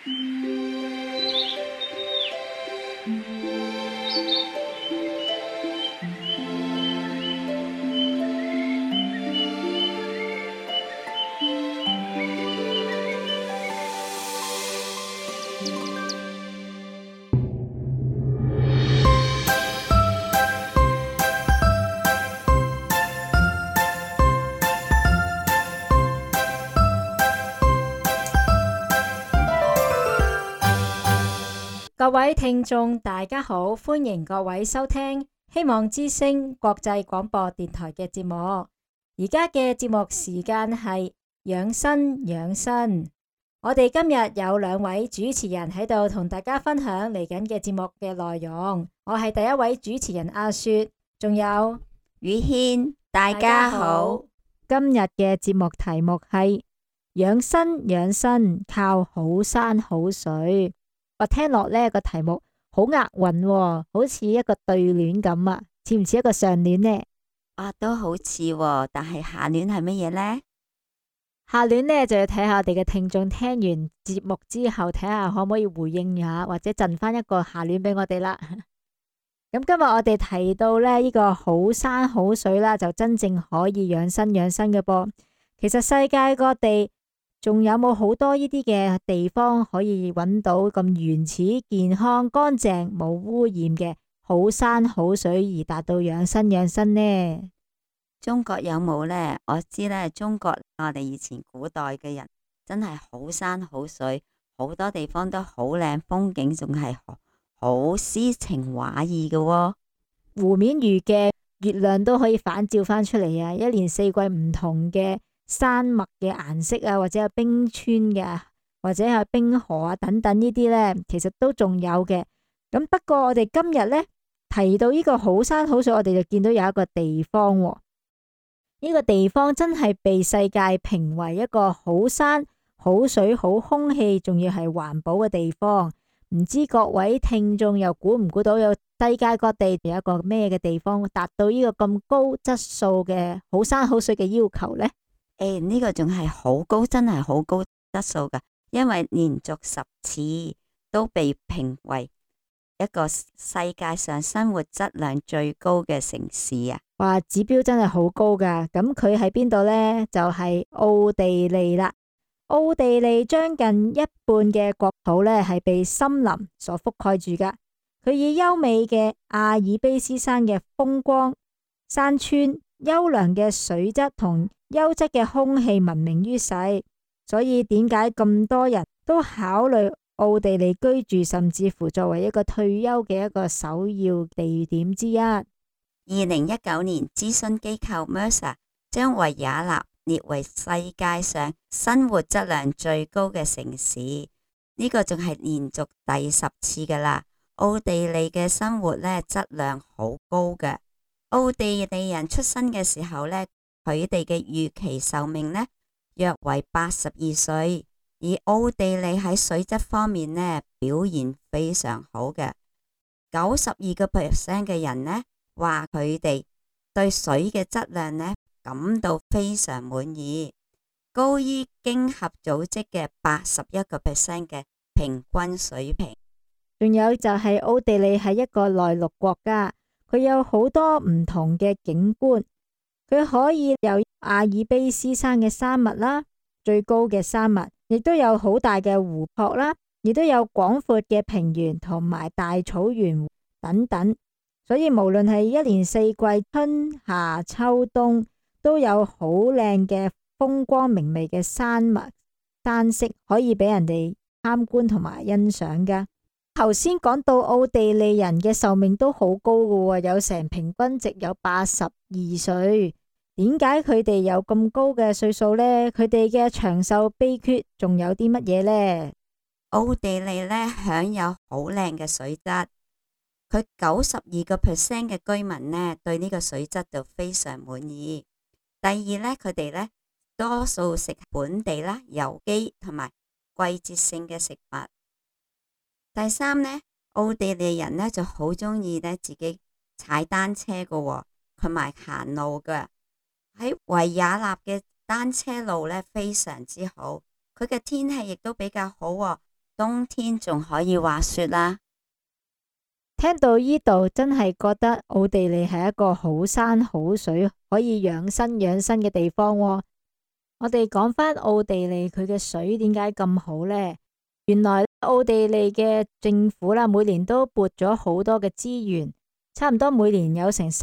各位聽眾，大家好，歡迎各位收聽希望之聲國際廣播電台嘅節目。而家嘅節目時間係養生養生。我哋今日有兩位主持人喺度同大家分享嚟緊嘅節目嘅內容。我係第一位主持人阿雪，仲有宇軒，大家好。 今日嘅節目題目係養生養生，靠好山好水。我聽落呢個題目好押韻喎，好似一個對聯咁啊，似唔似一個上聯呢？ 都好似喎，但係下聯係乜嘢呢？ 下聯呢就要睇下我哋嘅聽眾聽完節目之後，睇下可唔可以回應下，或者贈翻一個下聯俾我哋啦。咁今日我哋提到呢個好山好水啦，就真正可以養生養生嘅噃。其實世界各地仲有冇好多呢啲嘅地方可以揾到咁原始、健康、乾淨、冇污染嘅好山好水，而達到養生養生呢？ 中國有冇呢？我知呢，中國我哋以前古代嘅人真係好山好水，好多地方都好靚，風景仲係好詩情畫意嘅喎。 湖面如嘅月亮都可以反照翻出嚟啊！一年四季唔同嘅山脈嘅顏色啊，或者係冰川嘅，或者係冰河啊等等呢啲呢，其實都仲有嘅。咁不過我哋今日呢，提到呢個好山好水，我哋就見到有一個地方喎。呢個地方真係被世界評為一個好山好水好空氣，仲要係環保嘅地方。唔知各位聽眾又估唔估到有世界各地有一個咩嘅地方達到呢個咁高質素嘅好山好水嘅要求呢？ 呢個仲係好高，真係好高質素噶，因為連續10次都被評為一個世界上生活質量最高嘅城市啊！ 哇，指標真係好高噶。咁佢喺邊度呢？就係奧地利啦。奧地利將近一半嘅國土呢係被森林所覆蓋住噶。佢以優美嘅阿爾卑斯山嘅風光、山川、優良嘅水質同優質嘅空氣聞名於世，所以點解咁多人都考慮奧地利居住，甚至乎作為一個退休嘅一個首要地點之一。 2019年諮詢機構 Mercer 將維也納列為世界上生活質量最高嘅城市，呢個仲係連續第10次噶啦。奧地利嘅生活呢，質量好高嘅。奧地利人出生嘅時候呢，佢哋嘅預期壽命呢約為82歲，而奧地利喺水質方面呢表現非常好嘅，92% 嘅人呢話佢哋對水嘅質量呢感到非常滿意，高於經合組織嘅81% 嘅平均水平。 仲有就係奧地利係一個內陸國家，佢有好多唔同嘅景觀，佢可以有阿爾卑斯山嘅山脈啦，最高嘅山脈，亦都有好大嘅湖泊啦，亦都有廣闊嘅平原同埋大草原等等。所以無論係一年四季，春夏秋冬，都有好靚嘅風光明媚嘅山脈山色可以俾人哋參觀同埋欣賞噶。頭先講到奧地利人嘅壽命都好高噶，有成平均值有82歲。點解佢哋有咁高嘅歲數呢？佢哋嘅長壽秘訣仲有啲乜嘢呢？ 奧地利呢享有好靚嘅水質，佢92% 嘅居民呢對呢個水質就非常滿意。第二呢，佢哋呢多數食本地啦、有機同埋季節性嘅食物。第三呢，奧地利人呢就好中意呢自己踩單車噶喎，同埋行路噶。喺維也納嘅單車路呢非常之好，佢嘅天氣亦都比較好喎， 冬天仲可以滑雪啦。 聽到呢度真係覺得奧地利係一個好山好水可以養生嘅地方喎。我哋講返奧地利佢嘅水點解咁好呢？原來奧地利嘅政府啦，每年都撥咗好多嘅資源，差唔多每年有成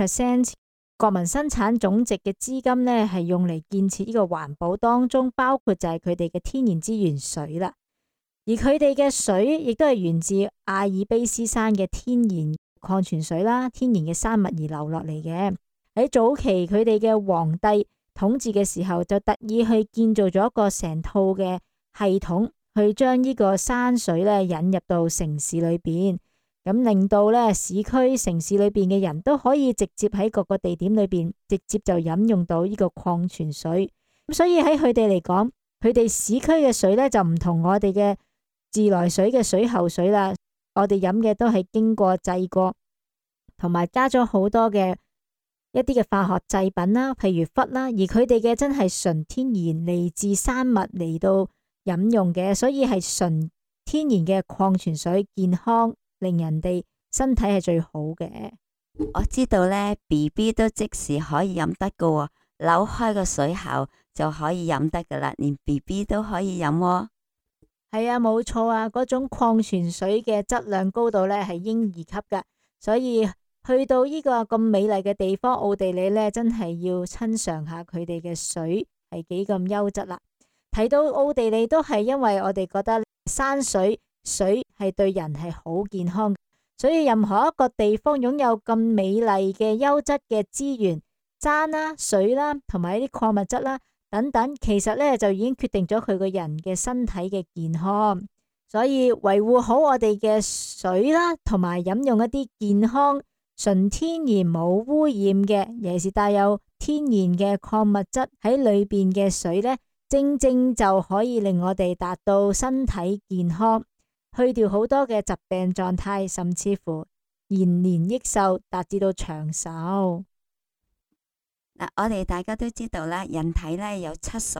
3%國民生產總值嘅資金呢，係用嚟建設呢個環保當中，包括就係佢哋嘅天然資源水啦。而佢哋嘅水亦都係源自阿爾卑斯山嘅天然礦泉水啦，天然嘅山脈而流落嚟嘅。喺早期佢哋嘅皇帝統治嘅時候，就特意去建造咗一個成套嘅系統，去將呢個山水咧引入到城市裏邊，咁令到咧市區城市裏邊嘅人都可以直接喺各個地點裏邊直接就飲用到呢個礦泉水。咁所以喺佢哋嚟講，佢哋市區嘅水咧就唔同我哋嘅自來水嘅水喉水啦，我哋飲嘅都係經過製過，同埋加咗好多嘅一啲嘅化學製品啦，譬如氟啦，而佢哋嘅真係純天然嚟自山脈嚟到飲用嘅，所以係純天然嘅礦泉水，健康令人哋身體係最好嘅。 我知道呢 BB 都即時可以飲得噶喎，扭開個水喉就可以飲得噶啦，連 BB 都可以飲喎。 係啊，冇錯啊，嗰種礦泉水嘅質量高度呢係嬰兒級噶，所以去到呢個咁美麗嘅地方奧地利呢，真係要親嘗下佢哋嘅水係幾咁優質啦。提到奧地利都係因為我哋覺得山水係對人係好健康，所以任何一個地方擁有咁美麗嘅優質嘅資源，山啦、水啦，同埋一啲礦物質啦等等，其實呢就已經決定咗佢個人嘅身體嘅健康。所以維護好我哋嘅水啦，同埋飲用一啲健康、純天然冇污染嘅，尤其是帶有天然嘅礦物質喺裏邊嘅水呢，正正就可以令我哋達到身體健康，去掉好多嘅疾病狀態，甚至乎延年益壽，達至到長壽。 嗱，我哋大家都知道啦，人體呢有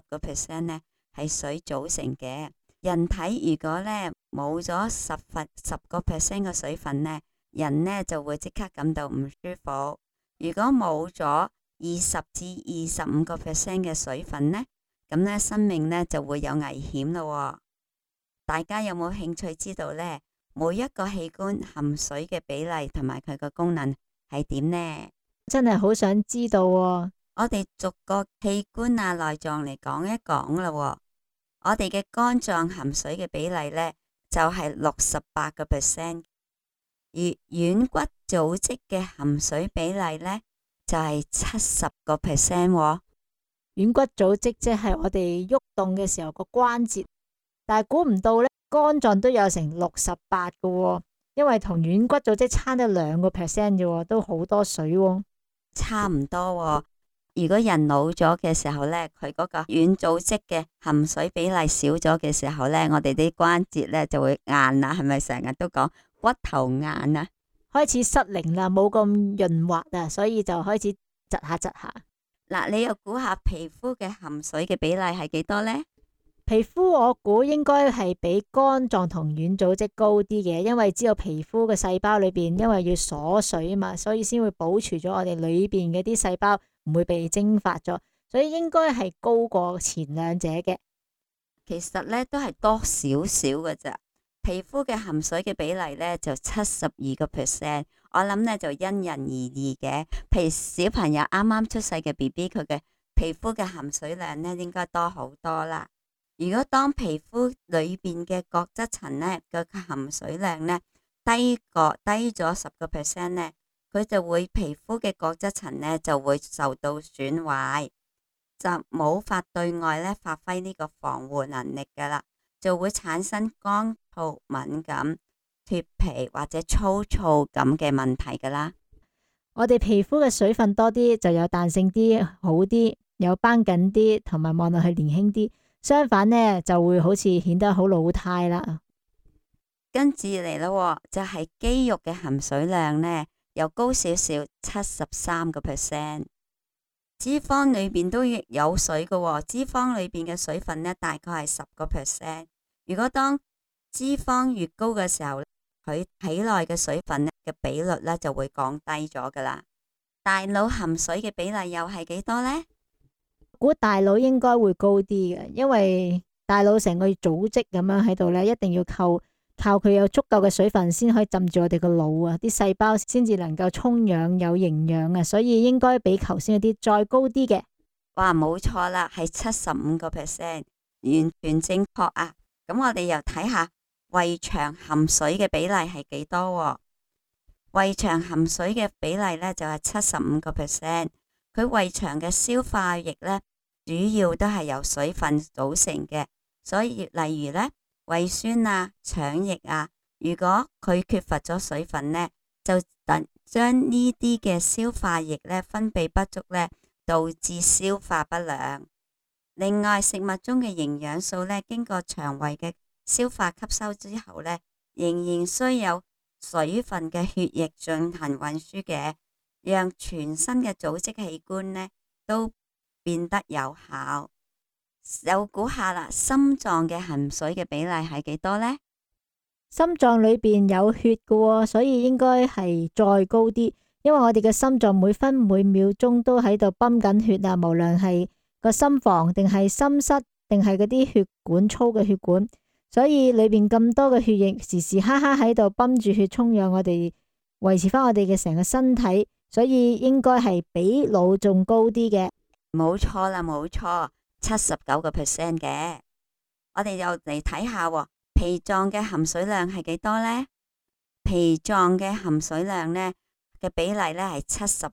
70% 呢係水組成嘅。人體如果呢冇咗10% 嘅水分呢，人呢就會即刻感到唔舒服。如果冇咗20至25% 嘅水分呢，咁呢生命呢就會有危險咯。大家有冇興趣知道呢？每一個器官含水嘅比例同埋佢個功能係點呢？ 真係好想知道喎。 我哋逐個器官啊內臟嚟講一講啦。我哋嘅肝臟含水嘅比例呢，就係68%，而軟骨組織嘅含水比例呢，就係70%。 軟骨組織即係我哋喐動嘅時候個關節，但係估唔到呢，肝臟都有成68嘅，因為同軟骨組織差得2%啫，都好多水喎。 差唔多喎。如果人老咗嘅時候呢，佢嗰個軟組織嘅含水比例少咗嘅時候呢，我哋啲關節呢就會硬啦，係咪成日都講骨頭硬啊？ 開始失靈啦，冇咁潤滑啊，所以就開始窒下。 嗱，你又估下皮膚嘅含水嘅比例係幾多呢？ 皮膚我估應該係比肝臟同軟組織高啲嘅，因為知道皮膚嘅細胞裏邊因為要鎖水啊嘛，所以先會保存咗我哋裏邊嘅啲細胞唔會被蒸發咗，所以應該係高過前兩者嘅。 其實呢都係多少少嘅咋。皮膚嘅含水嘅比例呢就72%，我諗呢就因人而異嘅。譬如小朋友啱啱出世嘅 BB， 佢嘅皮膚嘅含水量呢應該多好多啦。如果當皮膚裏邊嘅角質層呢個含水量呢低咗10% 呢，佢就會皮膚嘅角質層呢就會受到損壞，就冇法對外呢發揮呢個防護能力噶啦，就會產生乾燥、敏感、脫皮或者粗糙咁嘅問題噶啦。 我哋皮膚嘅水分多啲，就有彈性啲，好啲，有繃緊啲，同埋望落去年輕啲。相反呢，就會好似顯得好老態啦。 跟住嚟咯，就係肌肉嘅含水量呢，又高少少，73%。脂肪裏邊都有水嘅，脂肪裏邊嘅水分呢，大概係10%。如果當脂肪越高嘅時候，佢體內嘅水分嘅比率呢就會降低咗噶啦。大腦含水嘅比例又係幾多呢？ 估大腦應該會高啲嘅，因為大腦成個組織咁樣喺度呢，一定要靠佢有足夠嘅水分先可以浸住我哋個腦啊，啲細胞先至能夠充氧有營養啊，所以應該比頭先嗰啲再高啲嘅。 哇，冇錯啦，係75%，完全正確啊！咁我哋又睇下胃腸含水嘅比例係幾多喎？胃腸含水嘅比例呢就係75%。佢胃腸嘅消化液呢，主要都係由水分組成嘅，所以例如呢，胃酸啊、腸液啊，如果佢缺乏咗水分呢，就將呢啲嘅消化液呢分泌不足呢，導致消化不良。另外，食物中嘅營養素呢，經過腸胃嘅消化吸收之後呢，仍然需有水分嘅血液進行運輸嘅，讓全身嘅組織器官呢都變得有效。又估下啦，心臟嘅含水嘅比例係幾多呢？ 心臟裏邊有血嘅喎，所以應該係再高啲，因為我哋嘅心臟每分每秒鐘都喺度泵緊血啊，無論係個心房定係心室定係嗰啲血管粗嘅血管，所以裏邊咁多嘅血液時時刻刻喺度泵住血充氧我哋，維持翻我哋嘅成個身體，所以應該係比腦仲高啲嘅。 冇錯啦，冇錯，79%嘅。我哋又嚟睇下脾臟嘅含水量係幾多呢？脾臟嘅含水量呢嘅比例呢係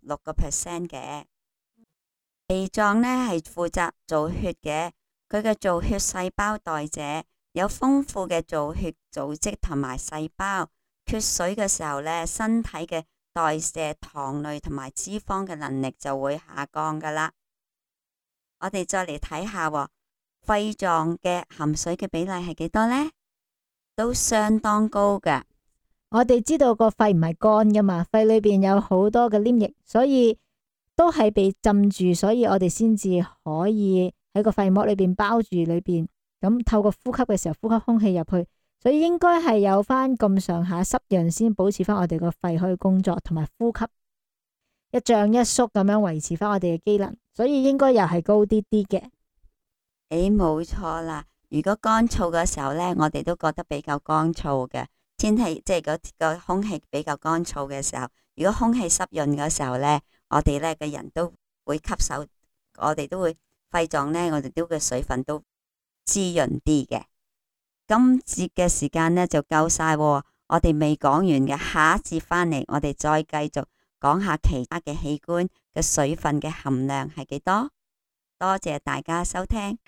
76%嘅。脾臟呢係負責造血嘅，佢嘅造血細胞代謝有豐富嘅造血組織同埋細胞。缺水嘅時候呢，身體嘅代謝糖類同埋脂肪嘅能力就會下降噶啦。我哋再嚟睇下肺臟嘅含水嘅比例係幾多呢？都相當高嘅。 我哋知道個肺唔係乾噶嘛，肺裏邊有好多嘅黏液，所以都係被浸住，所以我哋先至可以喺個肺膜裏邊包住裏邊，咁透過呼吸嘅時候呼吸空氣入去，所以應該係有翻咁上下濕潤先保持翻我哋個肺可以工作同埋呼吸一脹一縮咁樣維持翻我哋嘅機能，所以應該又係高啲啲嘅。 冇錯啦。如果乾燥嘅時候呢，我哋都覺得比較乾燥嘅天氣，即係個空氣比較乾燥嘅時候，如果空氣濕潤嘅時候呢，我哋呢個人都會吸收，我哋都會肺臟呢，我哋都嘅水分都滋潤啲嘅。今節嘅時間呢就夠晒，我哋未講完嘅，下一節返嚟我哋再繼續講下其他嘅器官嘅水分嘅含量係幾多。多謝大家收聽。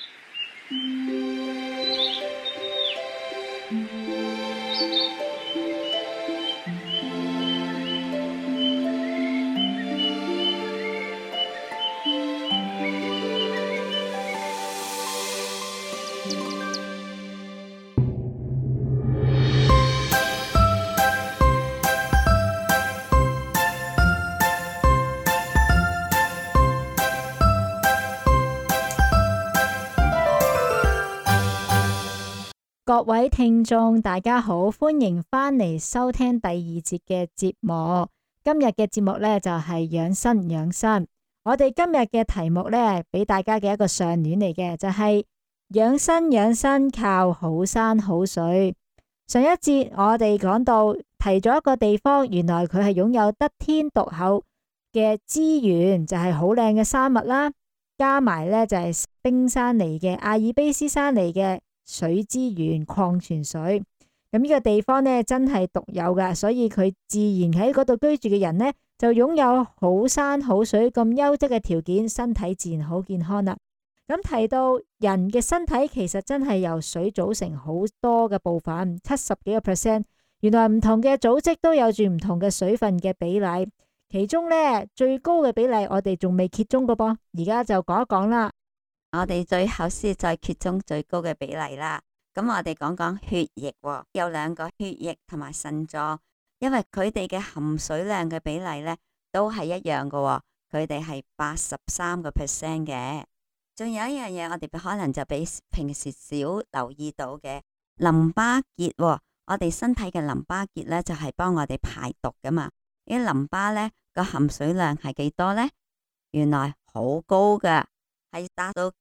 各位聽眾大家好，歡迎返嚟收聽第二節嘅節目。今日嘅節目呢，就係養生養生。我哋今日嘅題目呢，俾大家嘅一個上聯嚟嘅，就係養生養生靠好山好水。上一節我哋講到提咗一個地方，原來佢係擁有得天獨厚嘅資源，就係好靚嘅山脈啦，加埋呢，就係冰山嚟嘅阿爾卑斯山嚟嘅水資源礦泉水。咁呢個地方呢，真係獨有噶，所以佢自然喺嗰度居住嘅人呢，就擁有好山好水咁優質嘅條件，身體自然好健康啦。咁提到人嘅身體其實真係由水組成好多嘅部分，70幾個%。原來唔同嘅組織都有住唔同嘅水分嘅比例，其中呢，最高嘅比例我哋仲未揭盅噶噃，而家就講一講啦。 我哋最後先再揭盅最高嘅比例啦。咁我哋講講血液，有兩個血液同埋腎臟，因為佢哋嘅含水量嘅比例呢都係一樣嘅，佢哋係83%嘅。仲有一樣嘢，我哋可能就比平時少留意到嘅， 淋巴結喎，我哋身體嘅淋巴結呢，就係幫我哋排毒噶嘛。啲淋巴呢個含水量係幾多呢？原來好高噶，係達到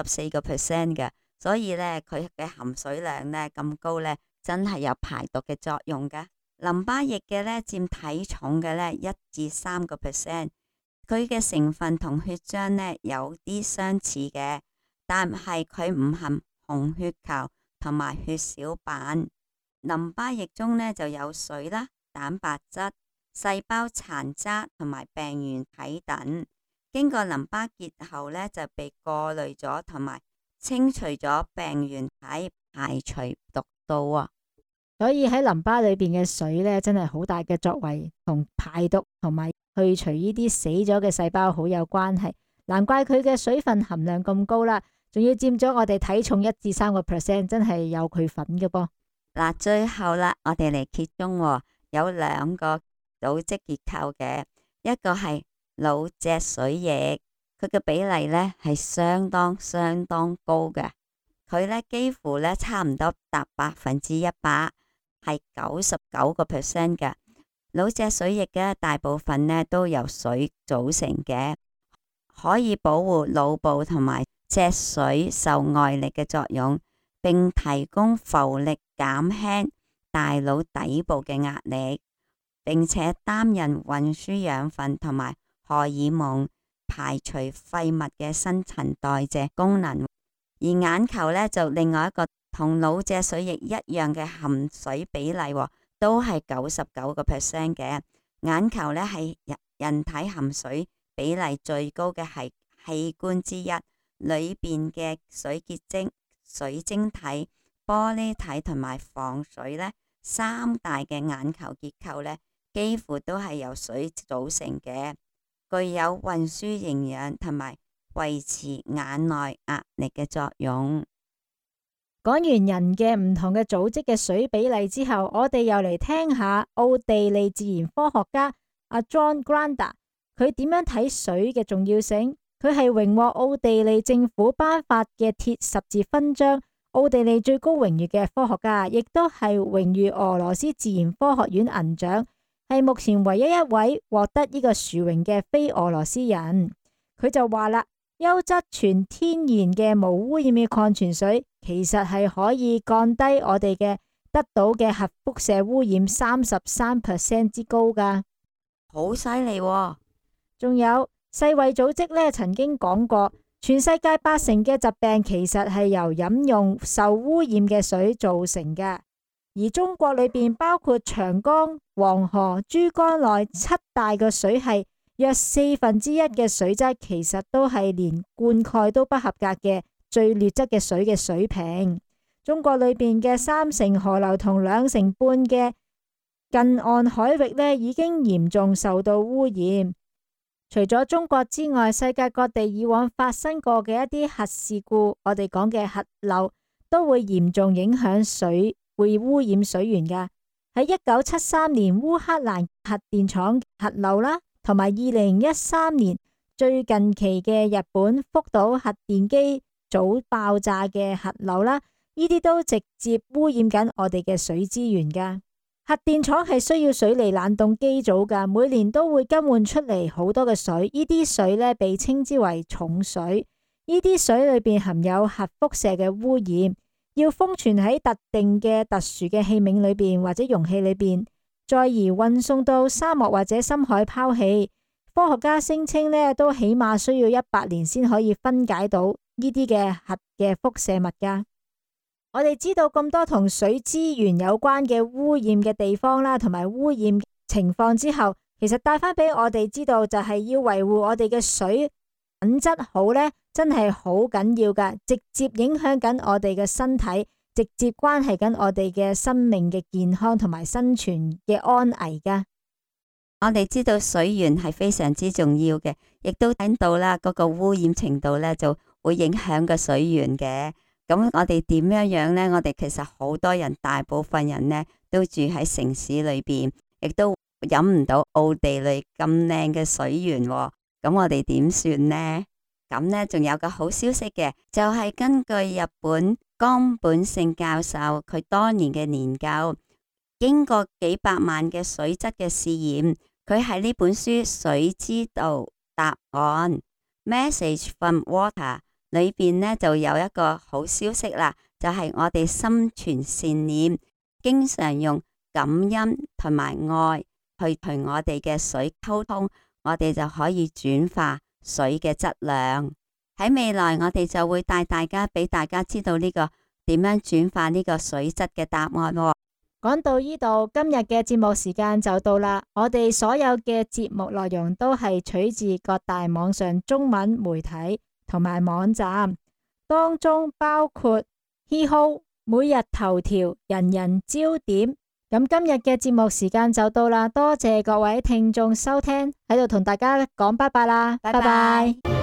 94%嘅。所以呢，佢嘅含水量呢咁高呢，真係有排毒嘅作用噶。淋巴液嘅呢佔體重嘅呢1至3%，佢嘅成分同血漿呢有啲相似嘅，但係佢唔含紅血球同埋血小板。淋巴液中呢就有水啦、蛋白質、細胞殘渣同埋病原體等，經過淋巴結後呢就被過濾咗同埋清除咗病原體，排除毒素啊。 所以喺淋巴裏邊嘅水呢，真係好大嘅作為，同排毒同埋去除呢啲死咗嘅細胞好有關係。難怪佢嘅水分含量咁高啦，仲要佔咗我哋體重1至3%，真係有佢份嘅噃。 嗱，最後啦，我哋嚟揭盅喎，有2個組織結構嘅，一個係腦脊髓液，佢嘅比例呢係相當高嘅，佢呢幾乎呢差唔多達100%，係99% 嘅。腦脊髓液嘅大部分呢都由水組成嘅，可以保護腦部同埋脊髓受外力嘅作用，並提供浮力，減輕大腦底部嘅壓力，並且擔任運輸養分同埋荷爾蒙、排除廢物嘅新陳代謝功能。而眼球呢，就另外一個同腦脊髓液一樣嘅含水比例，都係99% 嘅。眼球呢係人體含水比例最高嘅係器官之一，裏邊嘅水結晶、水晶體、玻璃體同埋房水呢3大嘅眼球結構呢，幾乎都係由水組成嘅，具有運輸營養同埋維持眼內壓力嘅作用。 講完人嘅唔同嘅組織嘅水比例之後，我哋又嚟聽下奧地利自然科學家阿 John Grunder 佢點樣睇水嘅重要性。佢係榮獲奧地利政府頒發嘅鐵十字勳章，奧地利最高榮譽嘅科學家，亦都係榮譽俄羅斯自然科學院銀獎，係目前唯一一位獲得呢個殊榮嘅非俄羅斯人。佢就話啦，優質全天然嘅無污染嘅礦泉水，其實係可以降低我哋嘅得到嘅核輻射污染33% 之高噶， 好犀利喎！ 仲有世衛組織呢曾經講過，全世界80%嘅疾病其實係由飲用受污染嘅水造成嘅。而中國裏邊包括長江、黃河、珠江內7大嘅水系，約1/4嘅水質其實都係連灌溉都不合格嘅最劣質嘅水嘅水平。中國裏邊嘅3成河流同2成半嘅近岸海域呢，已經嚴重受到污染。除咗中國之外，世界各地以往發生過嘅一啲核事故，我哋講嘅核漏，都會嚴重影響水，會污染水源噶。喺1973年烏克蘭核電廠核漏啦，同埋2013年最近期嘅日本福島核電機組爆炸嘅核漏啦，呢啲都直接污染緊我哋嘅水資源噶。核電廠係需要水利冷凍機組噶，每年都會更換出嚟好多嘅水，呢啲水呢，被稱之為重水，呢啲水裏邊含有核輻射嘅污染，要封存喺特定嘅特殊嘅器皿裏邊或者容器裏邊，再而運送到沙漠或者深海拋棄。科學家聲稱呢，都起碼需要100年先可以分解到呢啲嘅核嘅輻射物噶。我哋知道咁多同水資源有關嘅污染嘅地方啦，同埋污染情況之後，其實帶翻俾我哋知道，就係要維護我哋嘅水品質好呢，真係好緊要噶，直接影響緊我哋嘅身體，直接關係緊我哋嘅生命嘅健康同埋生存嘅安危噶。 我哋知道水源係非常之重要嘅，亦都睇到啦，嗰個污染程度呢就會影響個水源嘅。咁我哋點樣呢？我哋其實好多人，大部分人呢都住喺城市裏邊，亦都飲唔到奧地利咁靚嘅水源喎。咁我哋點算呢？ 咁呢，仲有個好消息嘅，就係根據日本岡本勝教授佢多年嘅研究，經過幾百萬嘅水質嘅試驗，佢喺呢本書《水之道答案》Message from Water 裏邊呢，就有一個好消息啦，就係我哋心存善念，經常用感恩同埋愛去同我哋嘅水溝通，我哋就可以轉化水嘅質量。喺未來我哋就會帶大家俾大家知道呢個點樣轉化呢個水質嘅答案喎。 講到呢度，今日嘅節目時間就到啦。我哋所有嘅節目內容都係取自各大網上中文媒體同埋網站，當中包括 HeHo、每日頭條、人人焦點。咁今日嘅節目時間就到啦，多謝各位聽眾收聽，喺度同大家講拜拜啦，拜拜。